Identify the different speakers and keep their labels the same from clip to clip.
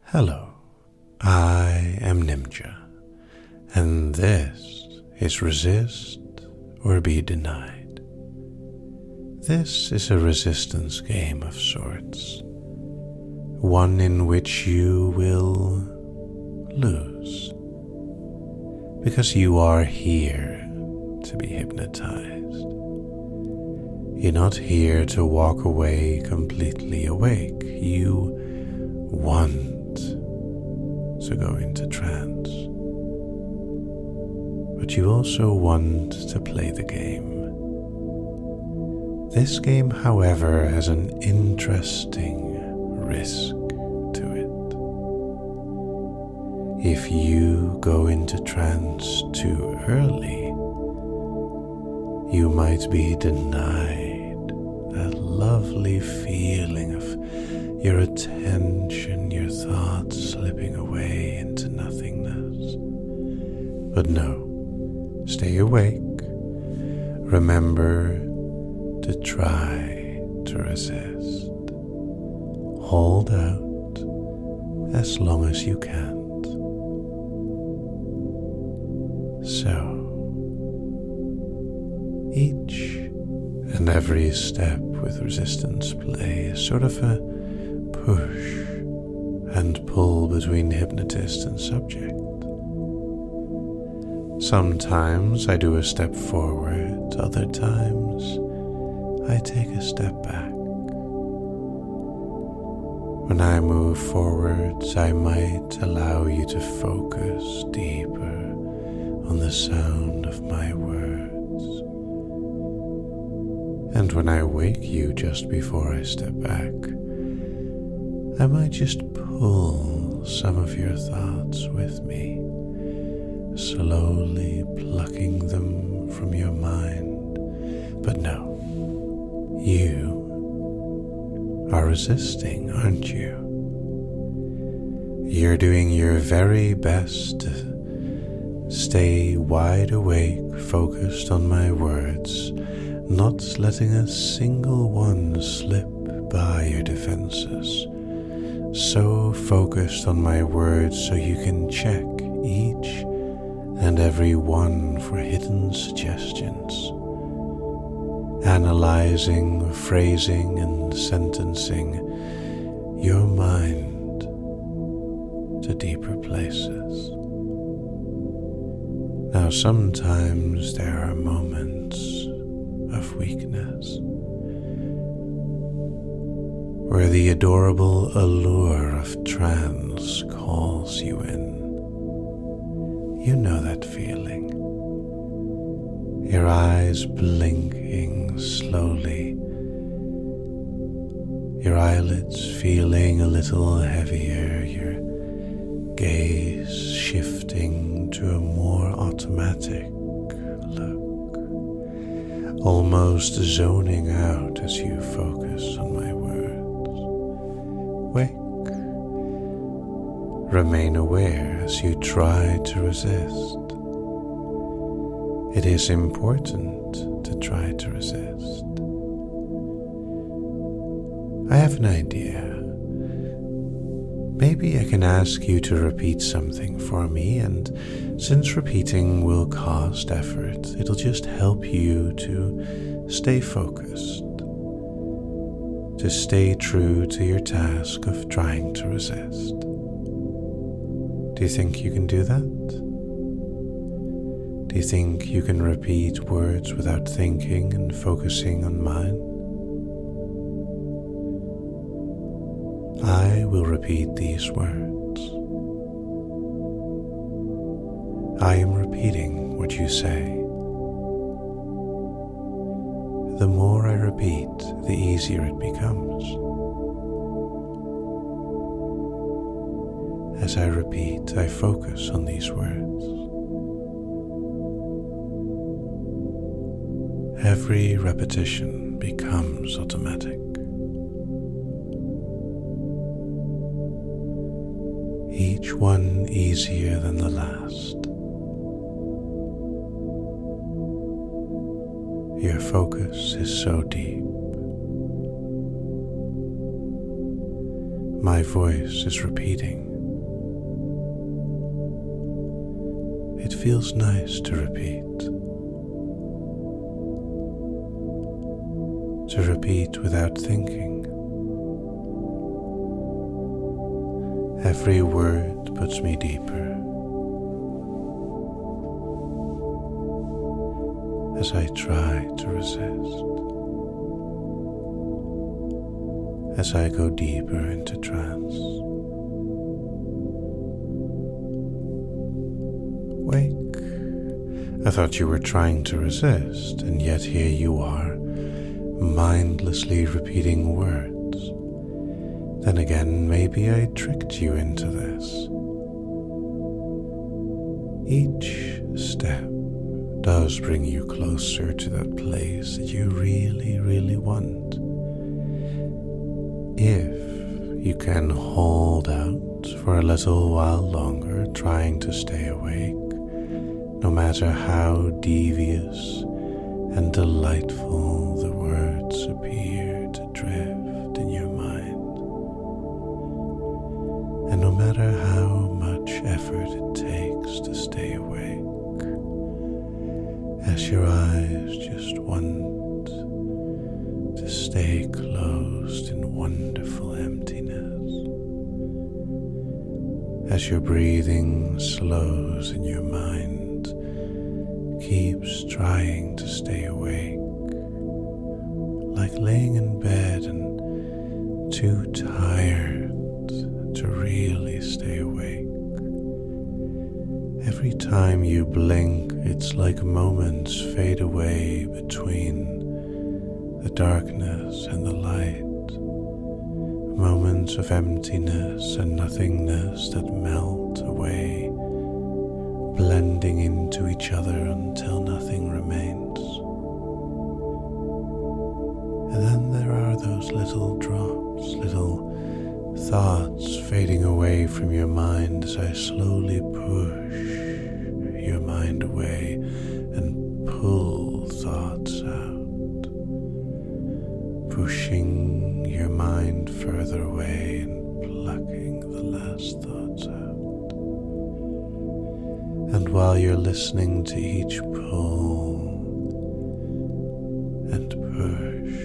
Speaker 1: Hello, I am Nimja, and this is Resist or Be Denied. This is a resistance game of sorts, one in which you will lose, because you are here to be hypnotized. You're not here to walk away completely awake. You want to go into trance, but you also want to play the game. This game, however, has an interesting risk to it. If you go into trance too early, you might be denied that lovely feeling of your attention, your thoughts slipping away into nothingness. But no, stay awake. Remember to try to resist. Hold out as long as you can't. So, each and every step with resistance play is sort of a push and pull between hypnotist and subject. Sometimes I do a step forward, other times I take a step back. When I move forwards, I might allow you to focus deeper on the sound of my words. And when I wake you just before I step back, I might just pull some of your thoughts with me, slowly plucking them from your mind. But no, you are resisting, aren't you? You're doing your very best to stay wide awake, focused on my words, not letting a single one slip by your defenses. So focused on my words so you can check each and every one for hidden suggestions, analyzing, phrasing, and sentencing your mind to deeper places. Now, sometimes there are moments of weakness where the adorable allure of trance calls you in. You know that feeling. Your eyes blinking slowly, your eyelids feeling a little heavier, your gaze shifting to a more automatic look, almost zoning out as you focus on my words. Wake. Remain aware as you try to resist. It is important to try to resist. I have an idea. Maybe I can ask you to repeat something for me, and since repeating will cost effort, it'll just help you to stay focused, to stay true to your task of trying to resist. Do you think you can do that? Do you think you can repeat words without thinking and focusing on mine? I will repeat these words. I am repeating what you say. The more I repeat, the easier it becomes. As I repeat, I focus on these words. Every repetition becomes automatic. Each one easier than the last. Your focus is so deep. My voice is repeating. it feels nice to repeat. To repeat without thinking. Every word puts me deeper. As I try to resist. As I go deeper into trance. Wake. I thought you were trying to resist, and yet here you are, mindlessly repeating words. Then again, maybe I tricked you into this. Each step does bring you closer to that place that you really, really want. If you can hold out for a little while longer, trying to stay awake, no matter how devious and delightful the words appear to drift in your mind, and no matter how much effort it takes to stay awake, as your eyes just want to stay closed in wonderful emptiness, as your breathing slows and your mind keeps trying to stay awake, like laying in bed and too tired to really stay awake. Every time you blink, it's like moments fade away between the darkness and the light, moments of emptiness and nothingness that melt away, blending into each other until nothing remains. And then there are those little drops, little thoughts fading away from your mind as I slowly push your mind away and pull thoughts out, pushing your mind further away and plucking the last thoughts out. And while you're listening to each pull and push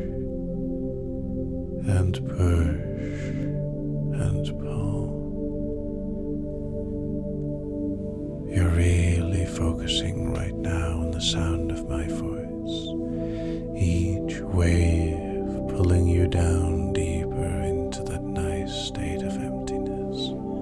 Speaker 1: and push and pull, you're really focusing right now on the sound of my voice, each wave pulling you down deeper into that nice state of emptiness.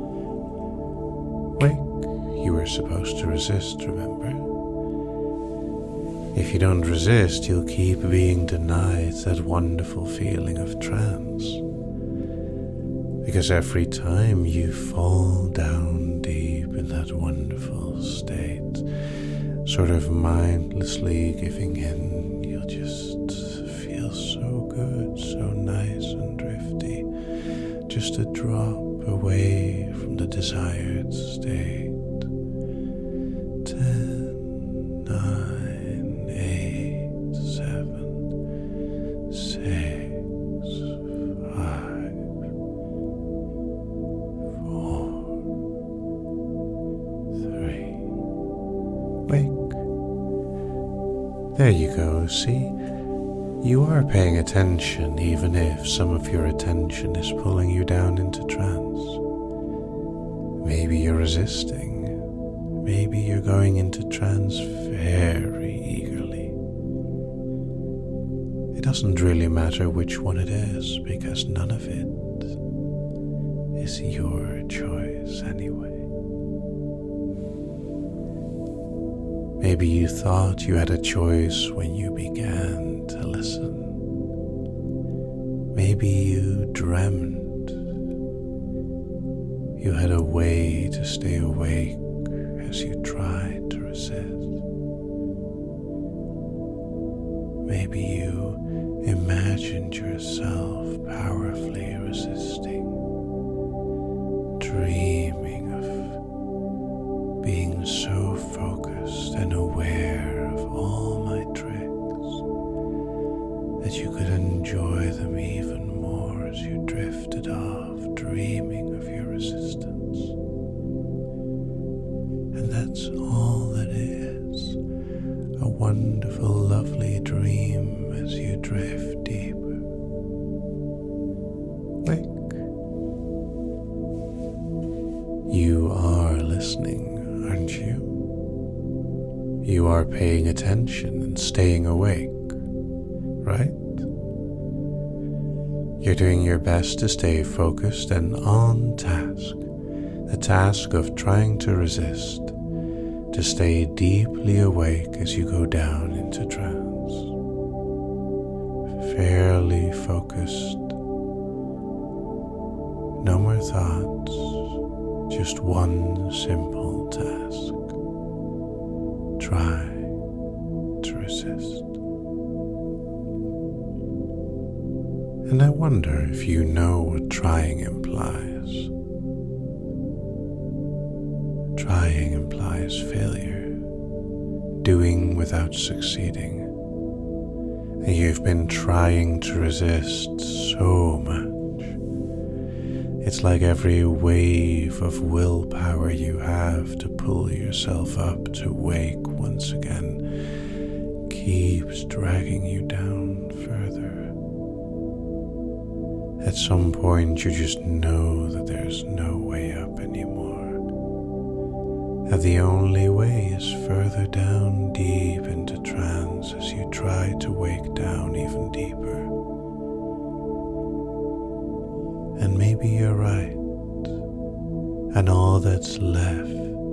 Speaker 1: Wake, you were supposed to resist, remember? If you don't resist, you'll keep being denied that wonderful feeling of trance. Because every time you fall down deep in that wonderful state, sort of mindlessly giving in, you'll just feel so good, so nice and drifty, just a drop away from the desired state. 10, 9, 8, 7, 6, 5, 4, 3. Wake. There you go, see? You are paying attention, even if some of your attention is pulling you down into trance. Maybe you're resisting. Maybe you're going into trance very eagerly. It doesn't really matter which one it is, because none of it is your choice anyway. Maybe you thought you had a choice when you began to listen. Maybe you dreamt you had a way to stay awake as you tried to resist. Maybe you imagined yourself powerfully resisting, dreaming of being so focused and aware of all my tricks that you could enjoy them even more as you drifted off, dreaming of your resistance. And that's all wonderful, lovely dream as you drift deeper. Wake. You are listening, aren't you? You are paying attention and staying awake, right? You're doing your best to stay focused and on task, the task of trying to resist, to stay deeply awake as you go down into trance. Fairly focused. No more thoughts, just one simple task. Try to resist. And I wonder if you know what trying implies. Trying implies failure, doing without succeeding. And you've been trying to resist so much. It's like every wave of willpower you have to pull yourself up to wake once again keeps dragging you down further. At some point you just know that there's no way up anymore. That the only way is further down deep into trance as you try to wake down even deeper. And maybe you're right, and all that's left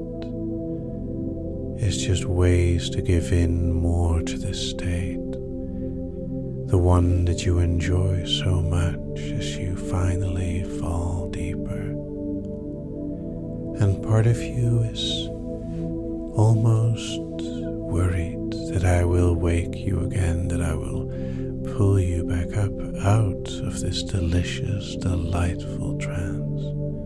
Speaker 1: is just ways to give in more to this state, the one that you enjoy so much as you finally fall deeper. And part of you is almost worried that I will wake you again, that I will pull you back up out of this delicious, delightful trance.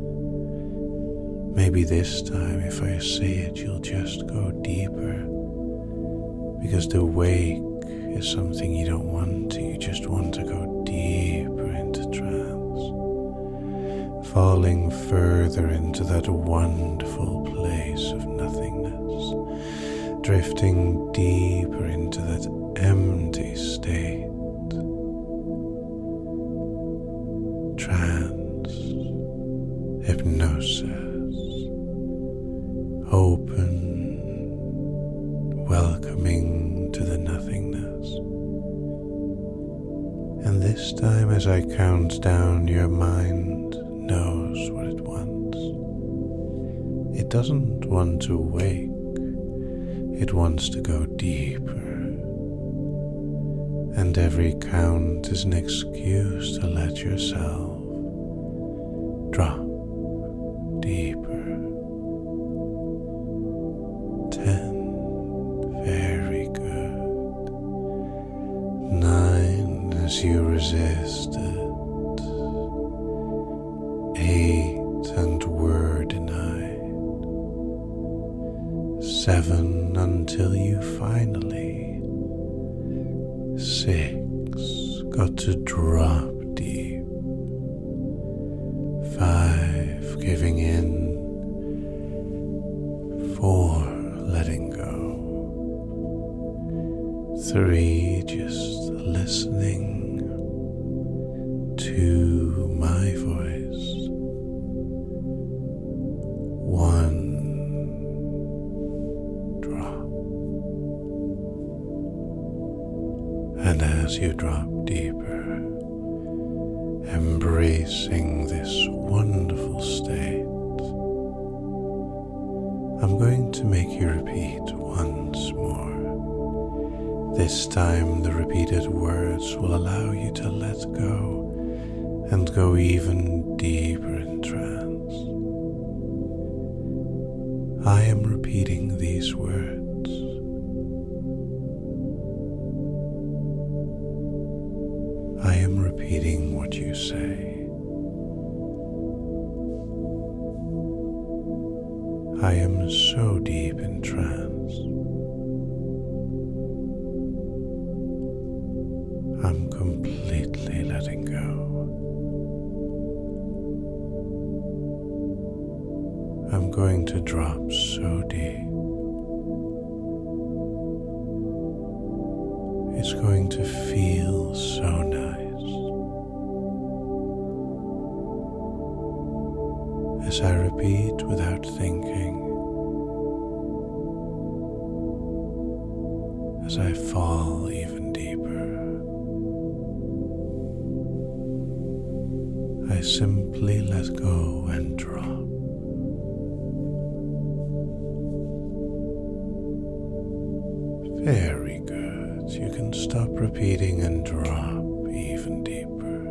Speaker 1: Maybe this time, if I say it, you'll just go deeper, because the wake is something you don't want to. You just want to go deeper into trance, falling further into that wonderful place of nothingness, drifting deeper into that empty state. Trance, hypnosis, open, welcoming to the nothingness. And this time, as I count down, your mind knows what it wants. It doesn't want to wake, it wants to go deeper. And every count is an excuse to let yourself drop deeper. 10, very good. 9, as you resist it. 8, and were denied. 7, until you finally. 6, got to drop deep. 5, giving in. 4, letting go. 3, just listening to my voice. 1, drop. And as you drop deeper, embracing this wonderful state, I'm going to make you repeat once more. This time the repeated words will allow you to let go and go even deeper in trance. I am repeating these words. I am repeating what you say. I am so deep in trance. I'm completely letting go. I'm going to drop so deep. is going to feel so nice. As I repeat without thinking, as I fall even deeper, I simply let go and drop. Very good. You can stop repeating and drop even deeper.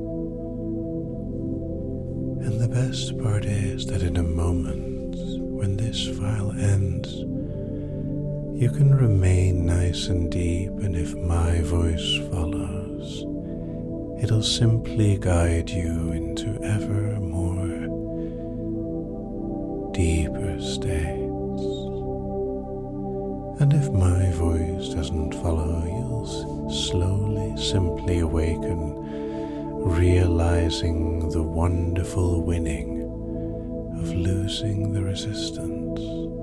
Speaker 1: And the best part is that in a moment, when this file ends, you can remain nice and deep, and if my voice follows, it'll simply guide you into ever more deeper states. And if my voice doesn't follow, you'll slowly simply awaken, realizing the wonderful winning of losing the resistance.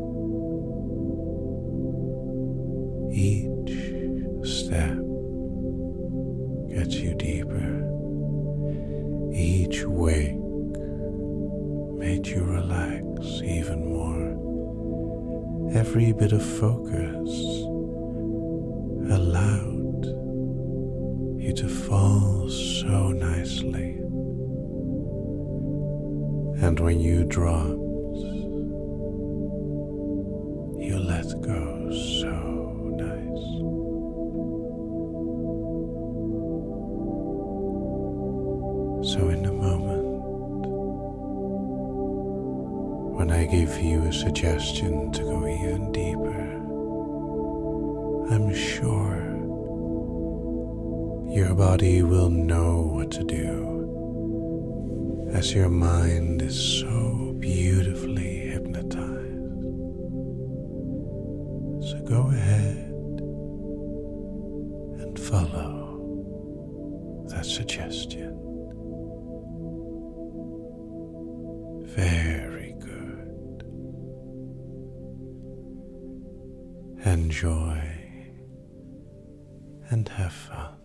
Speaker 1: Each step gets you deeper. Each wake made you relax even more. Every bit of focus allowed you to fall so nicely. And when you dropped, you let go so nice. So in a moment, when I give you a suggestion to go even deeper, I'm sure your body will know what to do, as your mind is so beautifully hypnotized. So go ahead and follow that suggestion. Very good. Enjoy and have fun.